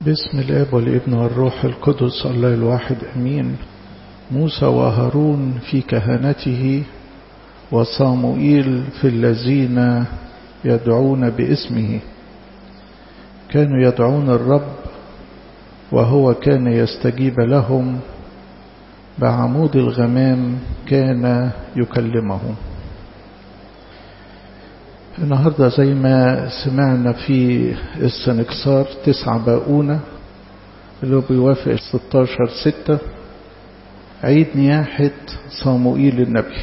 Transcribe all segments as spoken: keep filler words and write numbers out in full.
باسم الآب والابن والروح القدس الله الواحد أمين. موسى وهارون في كهنته وصاموئيل في الذين يدعون باسمه. كانوا يدعون الرب وهو كان يستجيب لهم، بعمود الغمام كان يكلمهم. النهاردة زي ما سمعنا في السنكسار تسعة باقونة اللي هو بيوافق ستاشر ستة عيد نياحة صاموئيل النبي.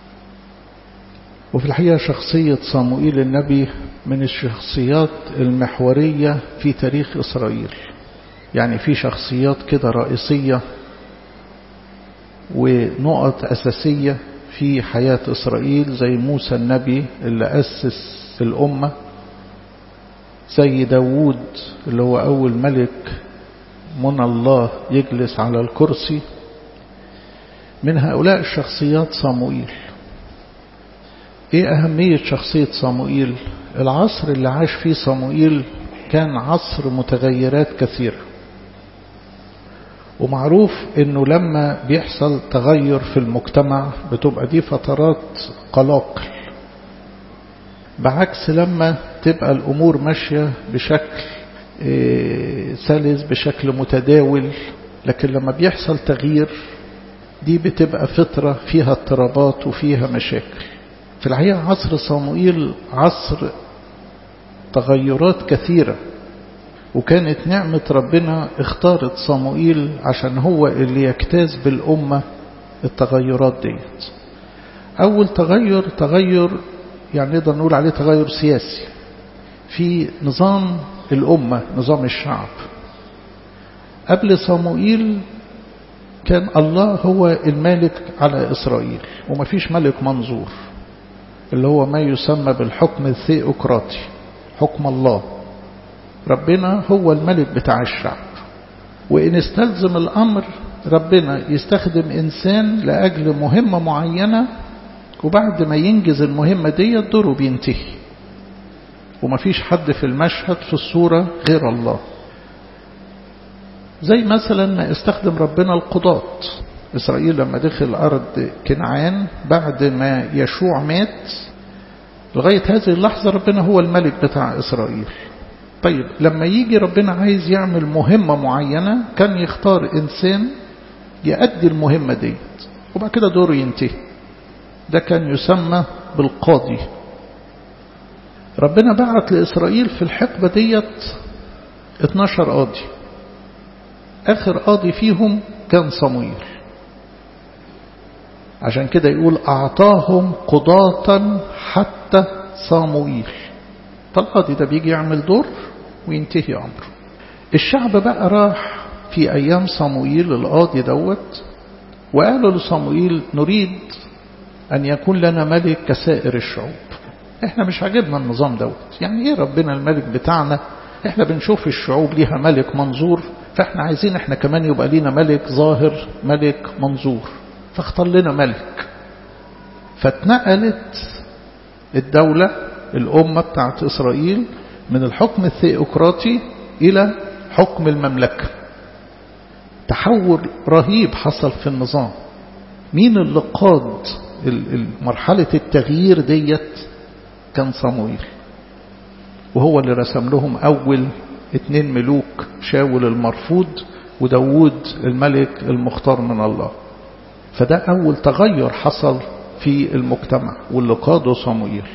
وفي الحقيقة شخصية صاموئيل النبي من الشخصيات المحورية في تاريخ إسرائيل، يعني في شخصيات كده رئيسية ونقط أساسية في حياة إسرائيل، زي موسى النبي اللي أسس الأمة، زي داود اللي هو أول ملك من الله يجلس على الكرسي. من هؤلاء الشخصيات صاموئيل. إيه أهمية شخصية صاموئيل؟ العصر اللي عاش فيه صاموئيل كان عصر متغيرات كثيرة، ومعروف انه لما بيحصل تغير في المجتمع بتبقى دي فترات قلاقل، بعكس لما تبقى الامور ماشية بشكل سلس بشكل متداول. لكن لما بيحصل تغيير دي بتبقى فترة فيها اضطرابات وفيها مشاكل. في الحقيقة عصر صاموئيل عصر تغيرات كثيرة، وكانت نعمة ربنا اختارت صاموئيل عشان هو اللي يجتاز بالأمة التغيرات ديت. أول تغير تغير يعني نقدر نقول عليه تغير سياسي في نظام الأمة، نظام الشعب. قبل صاموئيل كان الله هو المالك على إسرائيل، ومفيش ملك منظور اللي هو ما يسمى بالحكم الثيوقراطي، حكم الله. ربنا هو الملك بتاع الشعب، وإن استلزم الأمر ربنا يستخدم إنسان لأجل مهمة معينة، وبعد ما ينجز المهمة دي دوره بينتهي، ومفيش حد في المشهد في الصورة غير الله. زي مثلا ما استخدم ربنا القضاة. إسرائيل لما دخل أرض كنعان بعد ما يشوع مات، لغاية هذه اللحظة ربنا هو الملك بتاع إسرائيل. طيب لما يجي ربنا عايز يعمل مهمة معينة كان يختار إنسان يؤدي المهمة ديت، وبعد كده دوره ينتهي. ده كان يسمى بالقاضي. ربنا بعت لإسرائيل في الحقبة ديت اتناشر قاضي، آخر قاضي فيهم كان صموئيل. عشان كده يقول أعطاهم قضاة حتى صاموئيل. فالقاضي ده بيجي يعمل دور وينتهي أمره. الشعب بقى راح في أيام صموئيل القاضي دوت، وقالوا لصموئيل نريد أن يكون لنا ملك كسائر الشعوب. احنا مش عجبنا النظام دوت، يعني ايه ربنا الملك بتاعنا؟ احنا بنشوف الشعوب ليها ملك منظور، فاحنا عايزين احنا كمان يبقى لينا ملك ظاهر، ملك منظور. فاختار لنا ملك. فاتنقلت الدولة الأمة بتاعت إسرائيل من الحكم الثيوقراطي إلى حكم المملكة. تحول رهيب حصل في النظام. مين اللي قاد مرحلة التغيير ديت؟ كان صموئيل، وهو اللي رسم لهم أول اتنين ملوك، شاول المرفوض وداود الملك المختار من الله. فده أول تغير حصل في المجتمع واللي قاده صموئيل.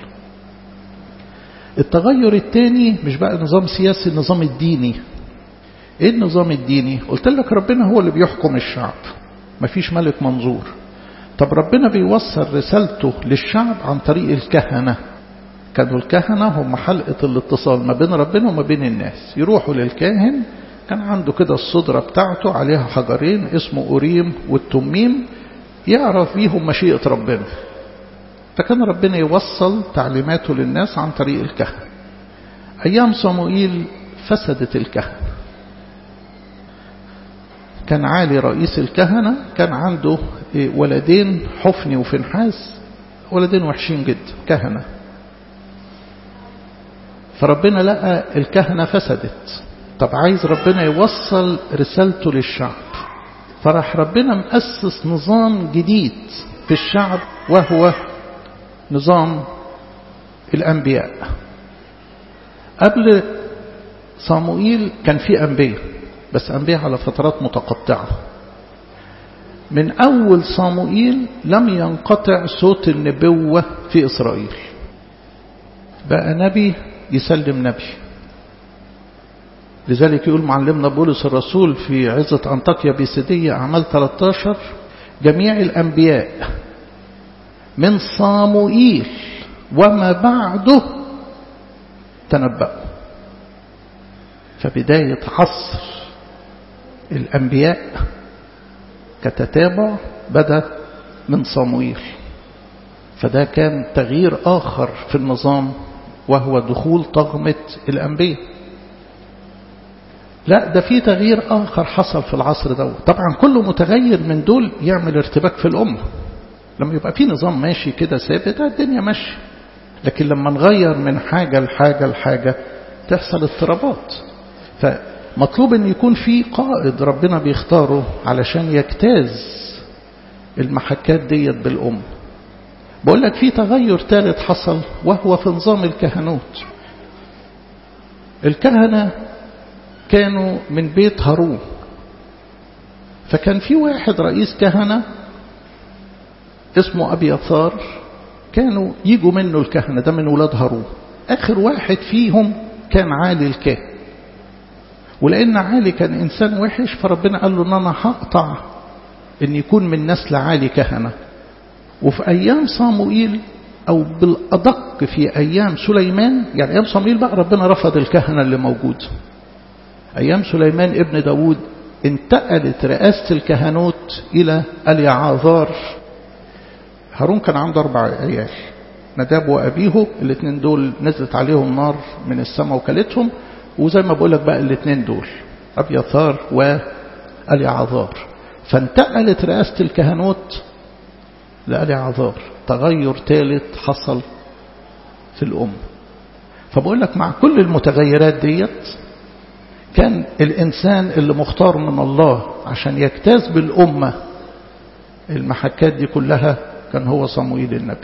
التغير الثاني مش بقى نظام سياسي، النظام الديني. ايه النظام الديني؟ قلت لك ربنا هو اللي بيحكم الشعب، مفيش ملك منظور. طب ربنا بيوصل رسالته للشعب عن طريق الكهنة. كانوا الكهنة هم حلقة الاتصال ما بين ربنا وما بين الناس. يروحوا للكاهن، كان عنده كده الصدرة بتاعته عليها حجرين اسمه أوريم والتميم، يعرف بيهم مشيئة ربنا. فكان ربنا يوصل تعليماته للناس عن طريق الكهنة. أيام صموئيل فسدت الكهنة. كان عالي رئيس الكهنة كان عنده ولدين، حفني وفنحاس، ولدين وحشين جدا كهنة. فربنا لقى الكهنة فسدت، طب عايز ربنا يوصل رسالته للشعب، فراح ربنا مؤسس نظام جديد في الشعب وهو نظام الأنبياء. قبل صموئيل كان في أنبياء، بس أنبياء على فترات متقطعة. من أول صموئيل لم ينقطع صوت النبوة في إسرائيل، بقى نبي يسلم نبي. لذلك يقول معلمنا بولس الرسول في عزة أنطاكيا بيسيدية أعمال ثلاثة عشر: جميع الأنبياء من صموئيل وما بعده تنبأوا. فبداية عصر الأنبياء كتتابع بدأ من صموئيل، فده كان تغيير آخر في النظام وهو دخول طغمة الأنبياء. لا، ده في تغيير آخر حصل في العصر ده. طبعا كل متغير من دول يعمل ارتباك في الأمة. لما يبقى في نظام ماشي كده ثابت الدنيا ماشي، لكن لما نغير من حاجة لحاجة لحاجة تحصل اضطرابات. فمطلوب ان يكون في قائد ربنا بيختاره علشان يجتاز المحكات ديت بالأمة. بقول لك في تغير ثالث حصل وهو في نظام الكهنوت. الكهنة كانوا من بيت هارون، فكان في واحد رئيس كهنة اسمه أبياثار، كانوا يجوا منه الكهنة، ده من ولاد هارون. آخر واحد فيهم كان عالي الكاهن، ولأن عالي كان إنسان وحش فربنا قال له أن أنا هقطع أن يكون من نسل عالي كهنة. وفي أيام صموئيل أو بالأدق في أيام سليمان، يعني أيام صموئيل بقى ربنا رفض الكهنة اللي موجود. أيام سليمان ابن داود انتقلت رئاسة الكهنوت إلى اليعاذار. هارون كان عنده أربع عيال، نداب وأبيه، الاثنين دول نزلت عليهم نار من السماء وكلتهم. وزي ما بقول لك بقى الاثنين دول أبياثار واليعاذار، فانتقلت رئاسة الكهنوت لأليعاذار. تغير ثالث حصل في الأمة. فبقول لك مع كل المتغيرات ديت كان الإنسان اللي مختار من الله عشان يجتاز بالأمة المحكات دي كلها كان هو صموئيل النبي.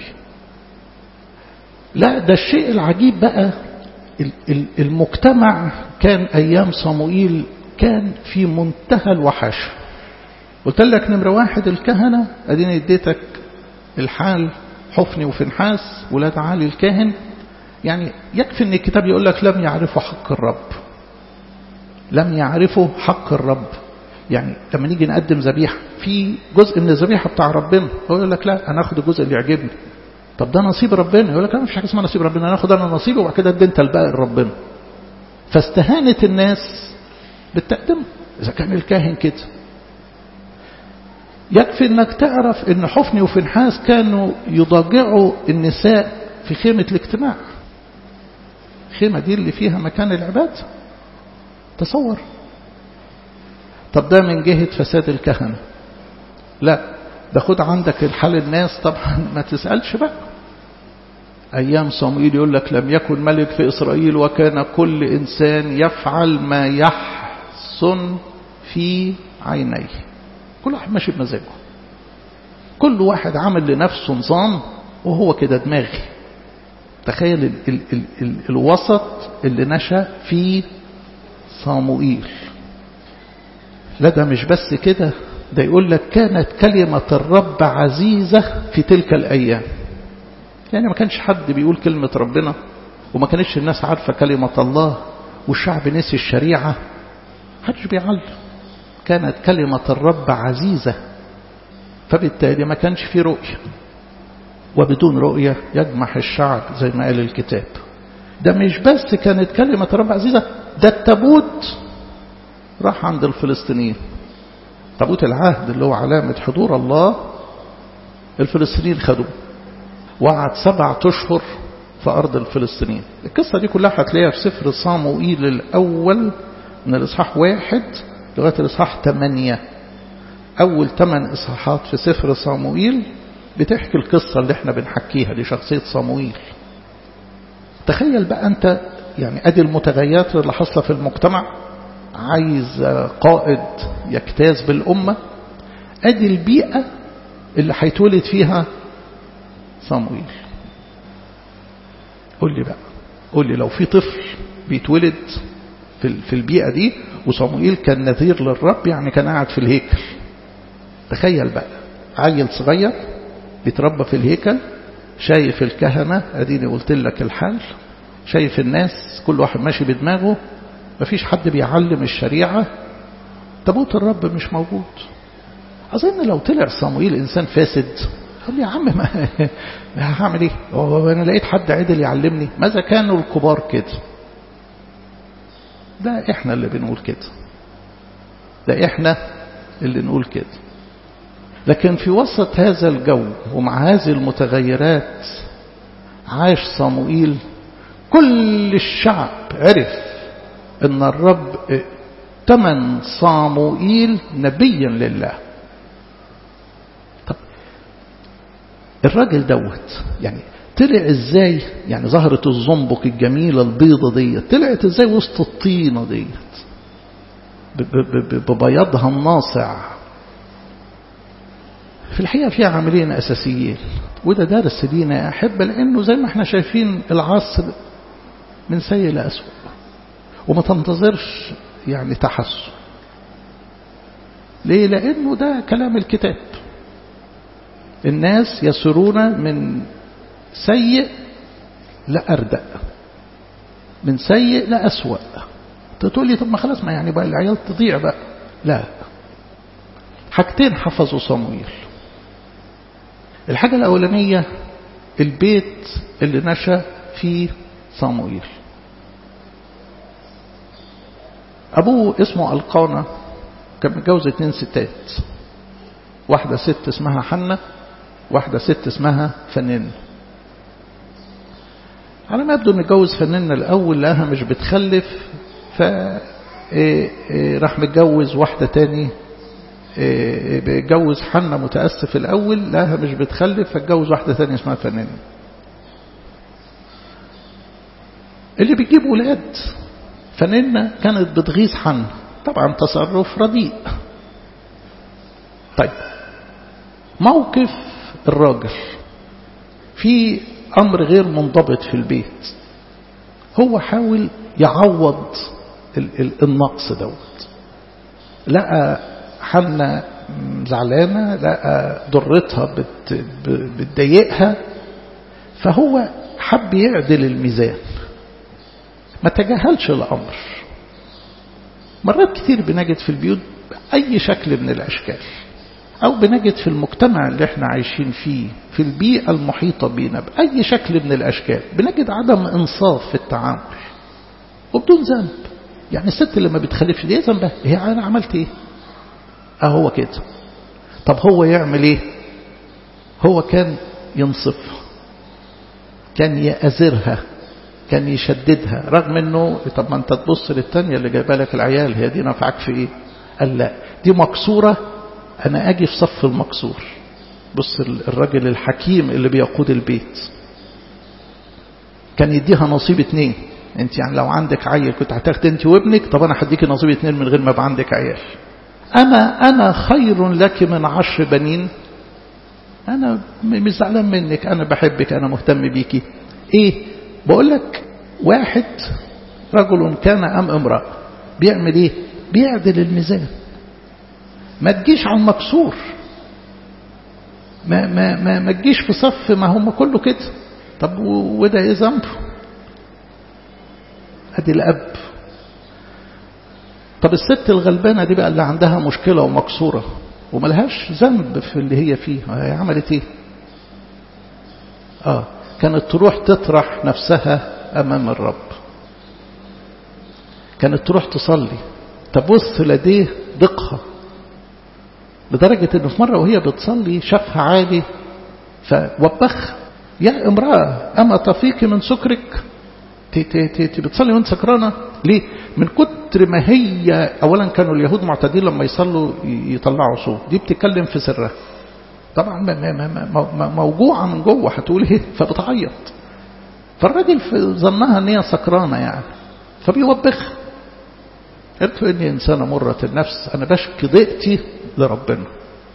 لا، ده الشيء العجيب بقى، المجتمع كان أيام صموئيل كان في منتهى الوحشة. قلت لك نمرة واحد الكهنة، أديني اديتك الحال حفني وفنحاس ولاد عالي الكاهن. يعني يكفي ان الكتاب يقول لك لم يعرفوا حق الرب، لم يعرفوا حق الرب. يعني لما نيجي نقدم ذبيحة في جزء من الذبيحة بتاع ربنا، هو يقول لك لا أنا أخذ الجزء اللي يعجبني. طب ده نصيب ربنا، يقول لك لا مش حاجة اسمها نصيب ربنا، أنا أخذ أنا نصيبي وبعد كده ادي انت الباقي لربنا. فاستهانت الناس بالتقدم إذا كان الكاهن كده. يكفي انك تعرف ان حفني وفنحاس كانوا يضاجعوا النساء في خيمة الاجتماع. الخيمة دي اللي فيها مكان العبادة، تصور. طب ده من جهة فساد الكهنة. لا، ده خد عندك الحال الناس طبعا ما تسألش بقى. أيام صموئيل يقول لك لم يكن ملك في إسرائيل وكان كل إنسان يفعل ما يحسن في عينيه. كل واحد ماشي بمزاجه، كل واحد عمل لنفسه نظام وهو كده دماغي. تخيل ال ال ال ال الوسط اللي نشأ فيه صموئيل. لا ده مش بس كده، ده يقول لك كانت كلمة الرب عزيزة في تلك الأيام. يعني ما كانش حد بيقول كلمة ربنا، وما كانتش الناس عارفة كلمة الله، والشعب نسي الشريعة، محدش بيعلم. كانت كلمة الرب عزيزة، فبالتالي ما كانش في رؤية، وبدون رؤية يجمح الشعب زي ما قال الكتاب. ده مش بس كانت كلمة الرب عزيزة، ده التابوت راح عند الفلسطينيين. تابوت العهد اللي هو علامة حضور الله، الفلسطينيين خدوه وقعد سبعة أشهر في أرض الفلسطينيين. القصة دي كلها هتلاقيها في سفر صموئيل الأول من الإصحاح واحد لغاية الإصحاح ثمانية. أول ثمان إصحاحات في سفر صموئيل بتحكي القصة اللي احنا بنحكيها دي، شخصية صموئيل. تخيل بقى أنت يعني أدي المتغيرات اللي حصلة في المجتمع، عايز قائد يجتاز بالأمة. ادي البيئة اللي هيتولد فيها صموئيل. قول لي بقى، قول لي لو في طفل بيتولد في البيئة دي، وصموئيل كان نذير للرب، يعني كان قاعد في الهيكل. تخيل بقى عيل صغير بيتربى في الهيكل، شايف الكهنة، اديني قلت لك الحال، شايف الناس كل واحد ماشي بدماغه، مفيش حد بيعلم الشريعة، تابوت الرب مش موجود. أظن لو طلع صموئيل إنسان فاسد، قال لي يا عم ما هعمل ايه، وانا لقيت حد عدل يعلمني. ماذا كانوا الكبار كده؟ ده احنا اللي بنقول كده، ده احنا اللي نقول كده. لكن في وسط هذا الجو ومع هذه المتغيرات عاش صموئيل. كل الشعب عرف ان الرب ائتمن صموئيل نبيا لله. طب الراجل دوت يعني طلع ازاي؟ يعني ظهرت الزنبق الجميلة البيضة دي طلعت ازاي وسط الطينة دي ببياضها الناصع؟ في الحقيقة فيها عاملين أساسيين، وده درس لينا يا أحبة، لأنه زي ما احنا شايفين العصر من سيء لأسوأ، وما تنتظرش يعني تحسن. ليه؟ لأنه ده كلام الكتاب. الناس يسيرون من سيء لأردأ، من سيء لأسوأ. تقول لي طب ما خلاص، ما يعني بقى العيال تضيع بقى. لا، حاجتين حفظوا صموئيل. الحاجة الأولانية البيت اللي نشأ فيه صموئيل. أبوه اسمه القانا، كان متجوز اتنين ستات، واحدة ست اسمها حنة، واحدة ست اسمها فنين. على ما يبدو ان اتجوز فنين الأول، لقاها مش بتخلف، فراح متجوز واحدة تاني، بيتجوز حنة متأسف الأول، لها مش بتخلف، فاتجوز واحدة ثانية اسمها فنان. اللي بيجيب ولاد فنانة كانت بتغيظ حنة، طبعا تصرف رديء. طيب موقف الراجل في أمر غير منضبط في البيت، هو حاول يعوض النقص دوت. لقى حنة زعلانة، لقى ضرتها بتضايقها، فهو حب يعدل الميزان، ما تجاهلش الأمر. مرات كتير بنجد في البيوت أي شكل من الأشكال، أو بنجد في المجتمع اللي احنا عايشين فيه، في البيئة المحيطة بينا، بأي شكل من الأشكال بنجد عدم إنصاف في التعامل وبدون ذنب. يعني الست اللي ما بتخلفش دي ذنبها، هي أنا عملت إيه؟ أهو كده. طب هو يعمل إيه؟ هو كان ينصفها، كان يأزرها، كان يشددها، رغم أنه طب ما أنت تبص للتانية اللي جايبه لك العيال، هي دي نفعك في إيه؟ قال لا، دي مكسورة، أنا أجي في صف المكسور. بص الرجل الحكيم اللي بيقود البيت كان يديها نصيب اتنين. انت يعني لو عندك عيل كنت هتاخد انت وابنك، طب انا هديكي نصيب اتنين من غير ما يبقى عندك عيال. اما انا خير لك من عشر بنين، انا مش زعلان منك، انا بحبك، انا مهتم بيكي. ايه بقول لك؟ واحد رجل كان ام امرأة بيعمل ايه؟ بيعدل الميزان. ما تجيش على المكسور، ما ما ما, ما تجيش في صف ما هم كله كده. طب وده ايه ذنبه؟ ادي الاب. طب الست الغلبانه دي بقى اللي عندها مشكله ومكسوره وملهاش ذنب في اللي هي فيه، هي عملت ايه؟ اه كانت تروح تطرح نفسها امام الرب، كانت تروح تصلي، تبص لديه دقها، لدرجه انه في مره وهي بتصلي شافها عالي فوبخ: يا امراه اما تفيق من سكرك؟ تي بتصلي وانت سكرانه ليه؟ من كتر ما هي اولا كانوا اليهود معتادين لما يصلوا يطلعوا صوت، دي بتتكلم في سرها، طبعا موجوعه من جوه، هتقول ايه؟ فبتعيط. فالراجل في ظنها ان هي سكرانه يعني، فبيوبخ. قلت له إني إنسانة مرة النفس، أنا بشكي ضيقتي لربنا.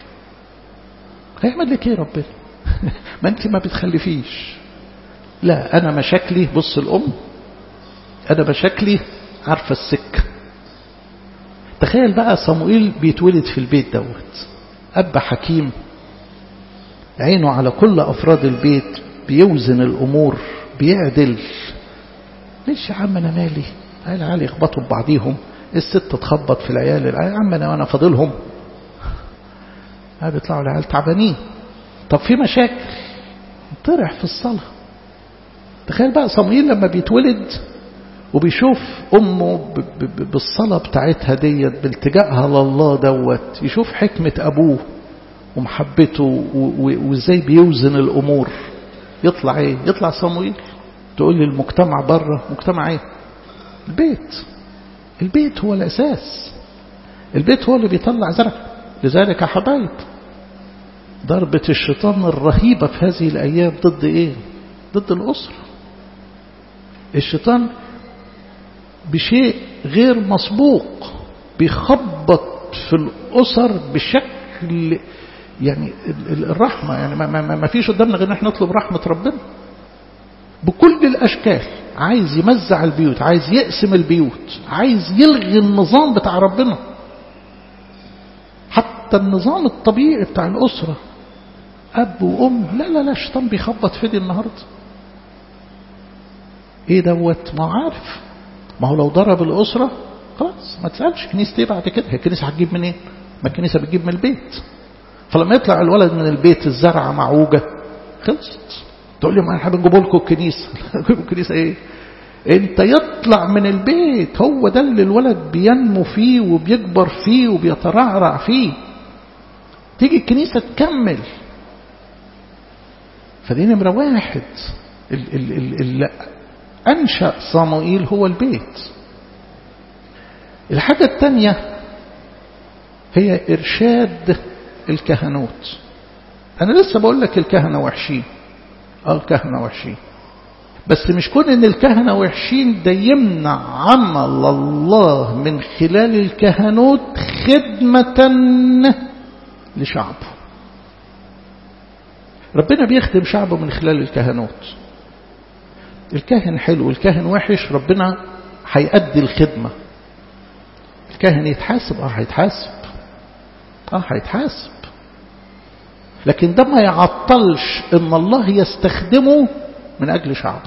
هيعمل لك إيه ربنا؟ ما أنت ما بتخلفيش. لا أنا مشاكلي، بص الأم، أنا مشاكلي عارفة السكة. تخيل بقى صموئيل بيتولد في البيت دوت، أب حكيم عينه على كل أفراد البيت، بيوزن الأمور، بيعدل. ليش يا عم أنا مالي؟ العيال يخبطوا ببعضيهم، الست تخبط في العيال، العيال عم أنا وأنا فاضلهم، بيطلعوا العيال تعبانين. طب في مشاكل، طرح في الصلاة. تخيل بقى صموئيل لما بيتولد وبيشوف أمه بالصلاة بتاعتها ديت، بالتجاءها لله دوت، يشوف حكمة أبوه ومحبته وإزاي بيوزن الأمور، يطلع إيه؟ يطلع صموئيل. تقول لي المجتمع بره، مجتمع إيه؟ البيت. البيت هو الأساس، البيت هو اللي بيطلع زرع. لذلك يا حبايب ضربة الشيطان الرهيبة في هذه الأيام ضد إيه؟ ضد الأسرة. الشيطان بشيء غير مسبوق بيخبط في الأسر بشكل يعني الرحمة، يعني ما, ما, ما فيش قدامنا غير نحن نطلب رحمة ربنا بكل الأشكال. عايز يمزع البيوت، عايز يقسم البيوت، عايز يلغي النظام بتاع ربنا، حتى النظام الطبيعي بتاع الأسرة، أب وأم. لا لا لا الشيطان بيخبط في دي النهاردة. إيه دوت؟ ما عارف، ما هو لو ضرب الأسرة خلاص ما تسألش كنيسة ايه بعد كده. هي الكنيسة هتجيب منين؟ إيه؟ ما الكنيسة بتجيب من البيت. فلما يطلع الولد من البيت الزرعة معوجة خلصت. تقول لي ما احنا بنجيب لكم الكنيسة. نجيب الكنيسة ايه؟ انت يطلع من البيت، هو ده اللي الولد بينمو فيه وبيكبر فيه وبيترعرع فيه. تيجي الكنيسة تكمل. فدي نمرة واحد. اللي أنشأ صموئيل هو البيت. الحاجة الثانية هي إرشاد الكهنوت. أنا لسه بقول لك الكهنة وحشين، اه الكهنة وحشين، بس مش كون إن الكهنة وحشين ده يمنع عمل الله من خلال الكهنوت خدمة لشعبه. ربنا بيخدم شعبه من خلال الكهنوت. الكاهن حلو، الكاهن وحش، ربنا هيأدي الخدمة. الكاهن يتحاسب، اه هيتحاسب، اه هيتحاسب، لكن ده ما يعطلش ان الله يستخدمه من اجل شعبه.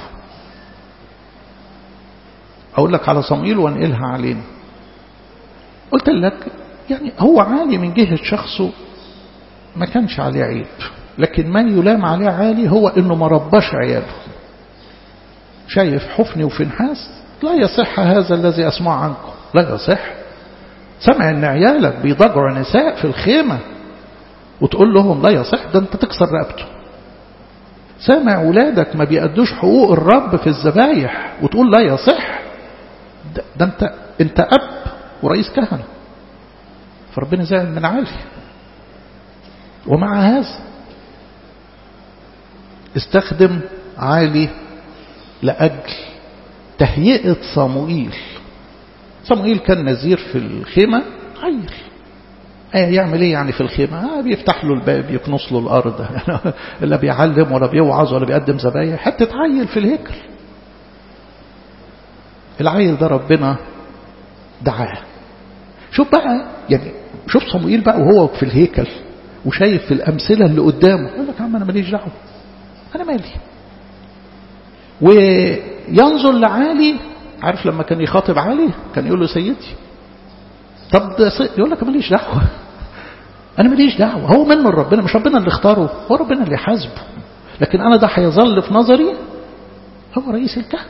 اقول لك على صموئيل وانقلها علينا. قلت لك يعني هو عالي من جهة شخصه، ما كانش عليه عيب، لكن ما يلام عليه عالي هو انه ما رباش عياله. شايف حفني وفنحاس؟ لا يصح هذا الذي أسمع عنكم، لا يصح. سمع ان عيالك بيضجعوا نساء في الخيمة وتقول لهم لا يصح، ده انت تكسر رقبته. سامع ولادك ما بيأدوش حقوق الرب في الذبايح وتقول لا يصح، ده, ده انت انت اب ورئيس كهنة. فربنا زعل من عالي. ومع هذا استخدم عالي لأجل تهيئة صموئيل. صموئيل كان نذير في الخيمة، عيل يعمل ايه يعني في الخيمة؟ آه بيفتح له الباب، يكنص له الأرض، لا بيعلم ولا بيوعظ ولا بيقدم ذبايح، حتى عيل في الهيكل. العيل ده ربنا دعاه. شوف بقى يعني، شوف صموئيل بقى وهو في الهيكل وشايف في الأمثلة اللي قدامه، يقول لك يا عم أنا ماليش دعوة، أنا مالي. وينظر لعالي، عارف لما كان يخاطب عالي كان يقول له سيدي. طب ده يقول لك ماليش دعوة، أنا ماليش دعوة، هو منه ربنا، مش ربنا اللي اختاره، هو ربنا اللي حاسبه، لكن أنا ده هيظل في نظري هو رئيس الكهنة.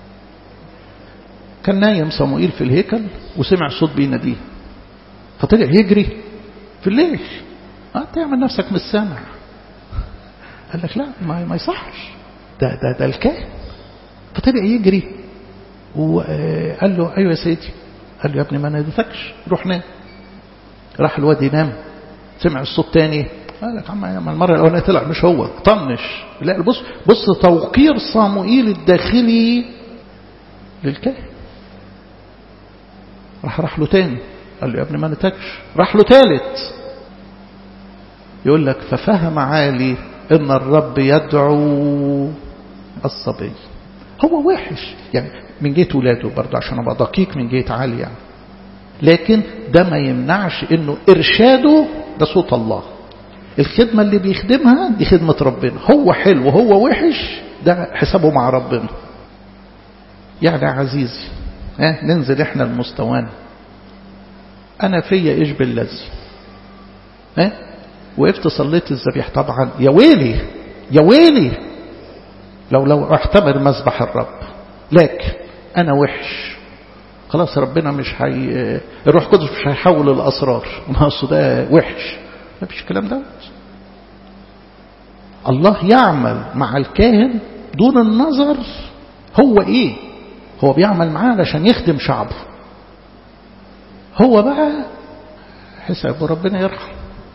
كان نايم صموئيل في الهيكل وسمع صوت بيناديه، فطلع يجري في الليل. اه تعمل نفسك مش سامع. قال لك لا ما, ما يصحش، ده ده ده الكاهن. فطلع يجري وقال له ايوه يا سيدي. قال له يا ابني ما ناديتكش، روح نام. راح الواد ينام، سمع الصوت تاني، قال لك عم المره الاولانيه طلع مش هو، طنش. لا بص بص توقير صموئيل الداخلي للكاهن. راح راح له تاني، قال له يا ابني ما نتكش. راح له تالت، يقول لك ففهم عالي ان الرب يدعو الصبي. هو وحش يعني من جهة ولاده برضه عشان ابقى دقيق من جهة عالي يعني، لكن ده ما يمنعش انه ارشاده ده صوت الله. الخدمة اللي بيخدمها دي خدمة ربنا، هو حلو وهو وحش ده حسابه مع ربنا. يعني يا عزيزي اه ننزل احنا المستوان. انا فيا ايش بالذي اه وقفت صليت الذبيح، طبعا يا ويلي يا ويلي لو لو احتمل مذبح الرب، لكن انا وحش خلاص ربنا مش هي الروح القدس مش هيحول الاسرار، ما اصل ده وحش، ما فيش الكلام ده. الله يعمل مع الكاهن دون النظر هو ايه، هو بيعمل معاه علشان يخدم شعبه، هو بقى حسابه ربنا يرحم.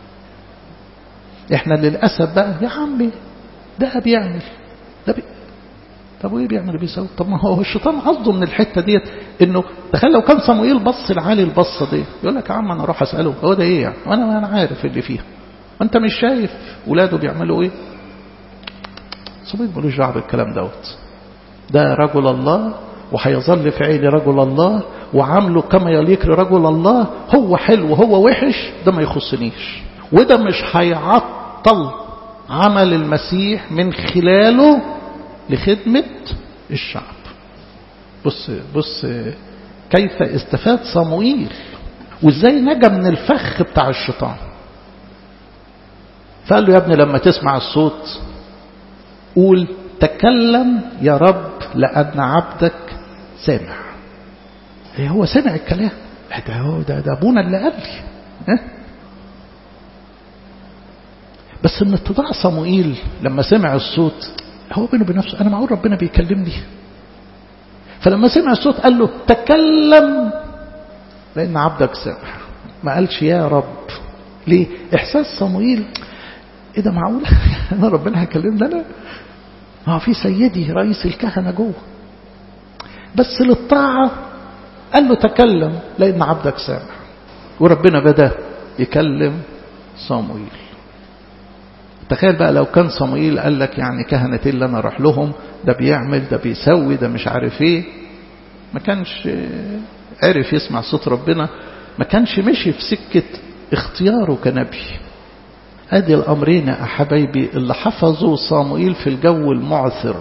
احنا للاسف بقى يا عمي ده بيعمل ده بي... طب وايه بيعمل بيسوي؟ طب ما هو الشيطان قصده من الحته ديت انه تخيل لو كان صموئيل بص لعلي البصه دي يقول لك يا عم انا اروح اساله هو ده ايه يعني، وانا انا عارف اللي فيها، وانت مش شايف ولاده بيعملوا ايه؟ صموئيل ملوش دعوه بالكلام دوت، ده رجل الله وهيظل في عيني رجل الله وعامله كما يليق لرجل الله، هو حلو وهو وحش ده ما يخصنيش، وده مش هيعطل عمل المسيح من خلاله لخدمة الشعب. بص بص كيف استفاد صموئيل وازاي نجا من الفخ بتاع الشيطان. فقال له يا ابني لما تسمع الصوت قول تكلم يا رب لأن عبدك سامع. ايه هو سمع الكلام ده، هو ده, ده ابونا اللي قال لي ها؟ بس من اتضاع صموئيل لما سمع الصوت هو بينه وبين نفسه انا معقول ربنا بيكلمني؟ فلما سمع الصوت قال له تكلم لان عبدك سامع، ما قالش يا رب. ليه؟ احساس صموئيل ايه ده معقول انا ربنا هيكلمني انا؟ ما هو في سيدي رئيس الكهنه جوه. بس للطاعه قال له تكلم لان عبدك سامع، وربنا بدا يكلم صموئيل. تخيل بقى لو كان صموئيل قال لك يعني كهنة اللي انا اروح لهم ده بيعمل ده بيسوي ده مش عارف ايه، ما كانش عرف يسمع صوت ربنا، ما كانش مشي في سكة اختياره كنبي. ادي الامرين يا حبايبي اللي حفظوا صموئيل في الجو المعثر.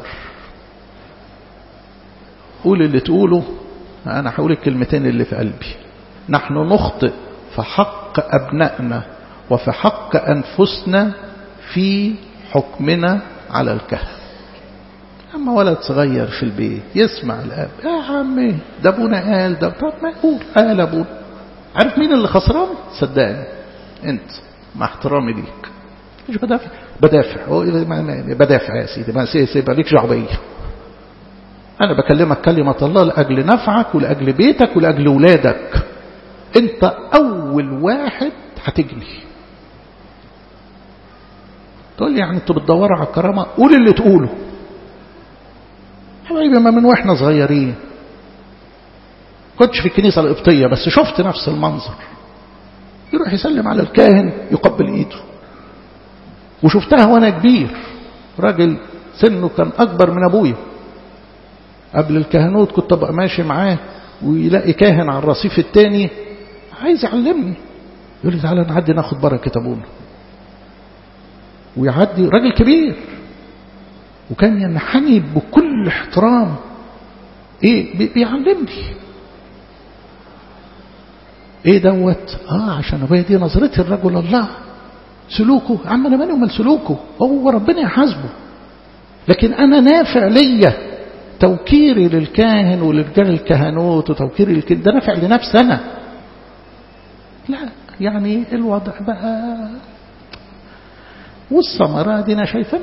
قول اللي تقوله، انا هقول الكلمتين اللي في قلبي. نحن نخطئ في حق ابنائنا وفي حق انفسنا في حكمنا على الكهنة. أما ولد صغير في البيت يسمع الأب يا عمي ده أبونا قال ده، طب ما يقول قال أبونا. عارف مين اللي خسران؟ صدقني أنت، مع احترامي ليك. مش بدافع بدافع بدافع يا سيدي، ما سيبقى ليك شعبية. أنا بكلمك كلمة الله لأجل نفعك ولأجل بيتك ولأجل ولادك. أنت أول واحد هتجني. تقول لي يعني انتوا بتدوروا على الكرامه؟ قول اللي تقوله حبايبي. ما من واحنا صغيرين كنتش في الكنيسه القبطيه بس شفت نفس المنظر، يروح يسلم على الكاهن يقبل ايده. وشفتها وانا كبير، راجل سنه كان اكبر من ابويا قبل الكهنوت، كنت ابقى ماشي معاه ويلاقي كاهن على الرصيف الثاني عايز يعلمني، يقول لي تعالى نعدي ناخد بركه ابونا، ويعدي راجل كبير وكان ينحني بكل احترام ايه بيعلمني ايه دوت. اه عشان ابويا دي نظرتي الرجل الله، سلوكه عم انا مالي ومال سلوكه، هو ربنا يحاسبه. لكن انا نافع ليا توكيري للكاهن ولرجال الكهنوت وتوكيري للكاهن ده نافع لنفسي انا. لا يعني الوضع بقى والثمرة دينا شايفينها.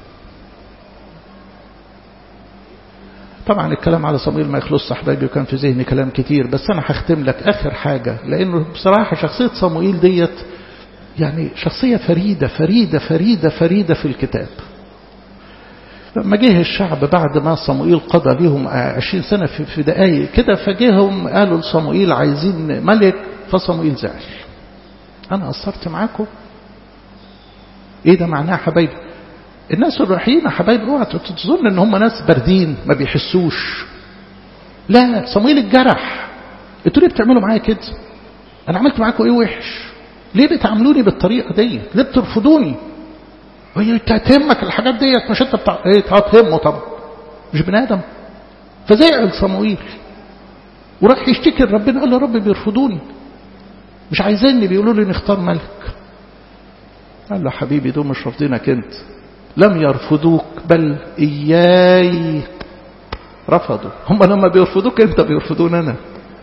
طبعا الكلام على صموئيل ما يخلص حبايبي، وكان في ذهني كلام كتير، بس أنا هختم لك آخر حاجة، لأنه بصراحة شخصية صموئيل ديت يعني شخصية فريدة فريدة فريدة فريدة في الكتاب. لما جه الشعب بعد ما صموئيل قضى لهم عشرين سنة في دقايق كده، فجيهم قالوا لصموئيل عايزين ملك، فصموئيل زعل. أنا قصرت معاكم؟ إيه ده معناه حبايبي؟ الناس الروحيين حبايبي اوعى تظن ان هم ناس باردين ما بيحسوش. لا، صموئيل الجرح. انتوا ليه بتعملوا معايا كده؟ انا عملت معاكم ايه وحش؟ ليه بتعاملوني بالطريقه دي؟ ليه بترفضوني؟ وهي تهمك الحاجات ديت؟ مش انت بتاع ايه؟ تهمه طبعا، مش بني ادم. فزعل صموئيل وراح يشتكي لربنا، قال له رب بيرفضوني، مش عايزيني، بيقولوا لي نختار ملك. قال له حبيبي دول مش رافضينك انت، لم يرفضوك بل إياي رفضوا. هم لما بيرفضوك انت بيرفضون انا.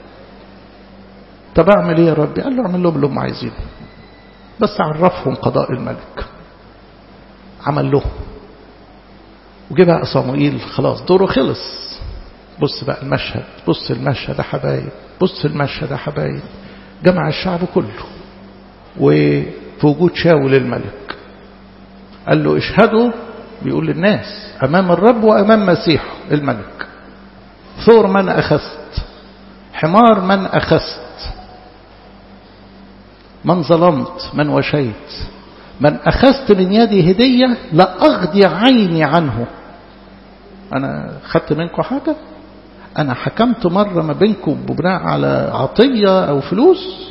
طب اعمل ايه يا ربي؟ قال له اعمل لهم اللي هم عايزينه، بس عرفهم قضاء الملك. عمل له. وجه بقى صموئيل خلاص دوره خلص. بص بقى المشهد، بص المشهد يا حبايب، بص المشهد يا حبايب. جمع الشعب كله وفي وجود شاول الملك قال له اشهدوا، بيقول للناس، امام الرب وامام مسيحه الملك، ثور من اخذت، حمار من اخذت، من ظلمت، من وشيت، من اخذت من يدي هديه لا اغضي عيني عنه. انا خدت منكم حاجه؟ انا حكمت مره ما بينكم بناء على عطيه او فلوس؟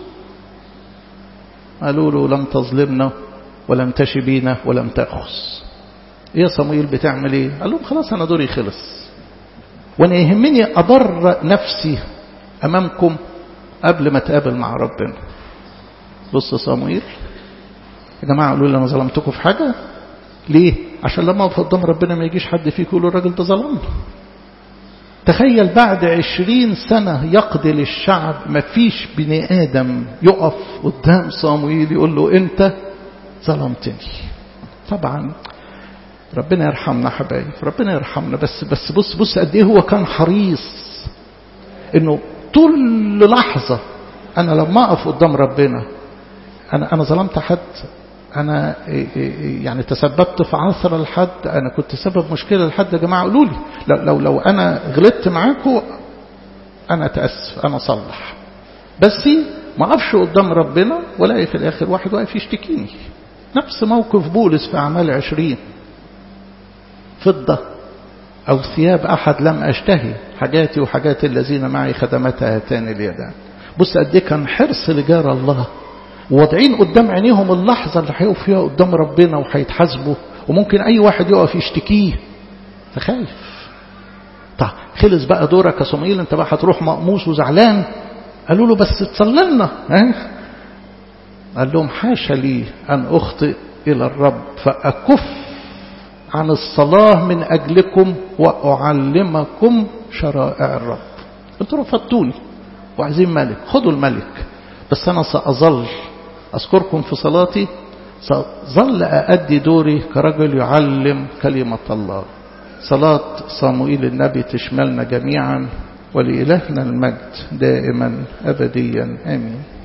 قالوا له لم تظلمنا ولم تشي بينا ولم تأخذ. ايه يا صموئيل بتعمل ايه؟ قال لهم خلاص انا دوري خلص، وانا يهمني اضر نفسي امامكم قبل ما اتقابل مع ربنا. بص صموئيل يا جماعه، قالوا لي انا ظلمتكم في حاجه؟ ليه؟ عشان لما اقف قدام ربنا ما يجيش حد فيكم يقول الراجل ده ظلمنا. تخيل بعد عشرين سنة يقضي للشعب، ما فيش بني آدم يقف قدام صموئيل يقول له أنت ظلمتني. طبعا ربنا يرحمنا حبايب، ربنا يرحمنا. بس بس بص بص قد ايه هو كان حريص انه طول لحظة انا لما اقف قدام ربنا انا انا ظلمت حد، انا يعني تسببت في عثرة لحد، انا كنت سبب مشكلة لحد، يا جماعة قولوا لي لو لو لو انا غلطت معاكم انا اتاسف، انا اصلح. بس ما اقفش قدام ربنا ولاقي في الاخر واحد واقف يشتكيني. نفس موقف بولس في أعمال عشرين، فضة أو ثياب أحد لم أشتهي، حاجاتي وحاجات الذين معي خدمتها هاتان اليدان. بص قد ايه كان حرص لجار الله، وواضعين قدام عينيهم اللحظة اللي هيقف فيها قدام ربنا وهيتحاسبوا، وممكن أي واحد يقف يشتكيه، فخايف. طيب خلص بقى دورك يا صموئيل، انت بقى هتروح مقموس وزعلان. قالوا له بس تصلي لنا. ها؟ قال لهم حاشا لي أن أخطئ إلى الرب فأكف عن الصلاة من أجلكم وأعلمكم شرائع الرب. انتوا رفضتوني وعايزين ملك، خدوا الملك، بس أنا سأظل أذكركم في صلاتي، سأظل أؤدي دوري كرجل يعلم كلمة الله. صلاة صموئيل النبي تشملنا جميعا، ولإلهنا المجد دائما أبديا آمين.